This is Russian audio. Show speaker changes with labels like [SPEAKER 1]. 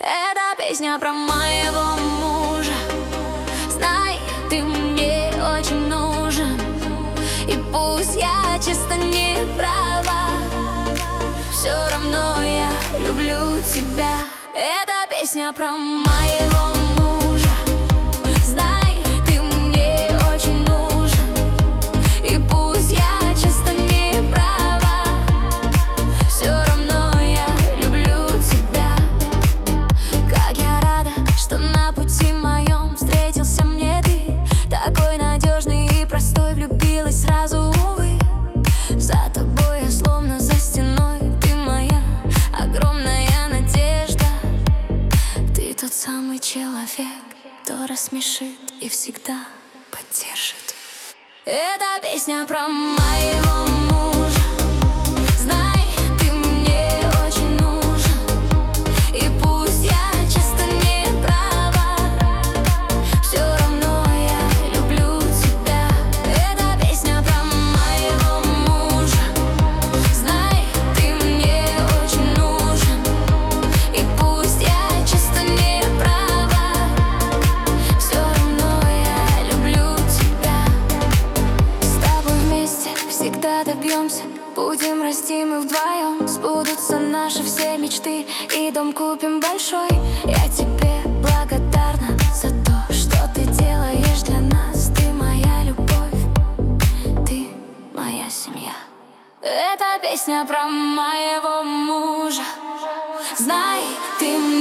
[SPEAKER 1] Это песня про моего мужа. Знай, ты мне очень нужен. И пусть я часто не права, все равно я люблю тебя. Это песня про моего мужа. Знай, ты мне очень нужен. И пусть я часто не права, все равно я люблю тебя. Как я рада, что на пути моем встретился мне ты. Такой надежный и простой, влюбилась сразу, увы. За тобой я словно за стеной, ты моя огромная надежда. Ты тот самый человек, кто рассмешит и всегда поддержит. Это песня про моего мужа. Знай, ты мне очень нужен. И пусть я часто не права, все равно я люблю тебя. Это песня про моего мужа. Знай, ты мне очень нужен. И пусть я часто не права, все равно я люблю тебя. С тобой вместе всегда добьемся. Будем расти мы вдвоем. Сбудутся наши все мечты. И дом купим большой. Я тебе благодарна за то, что ты делаешь для нас. Ты моя любовь, ты моя семья. Это песня про моего мужа. Знай, ты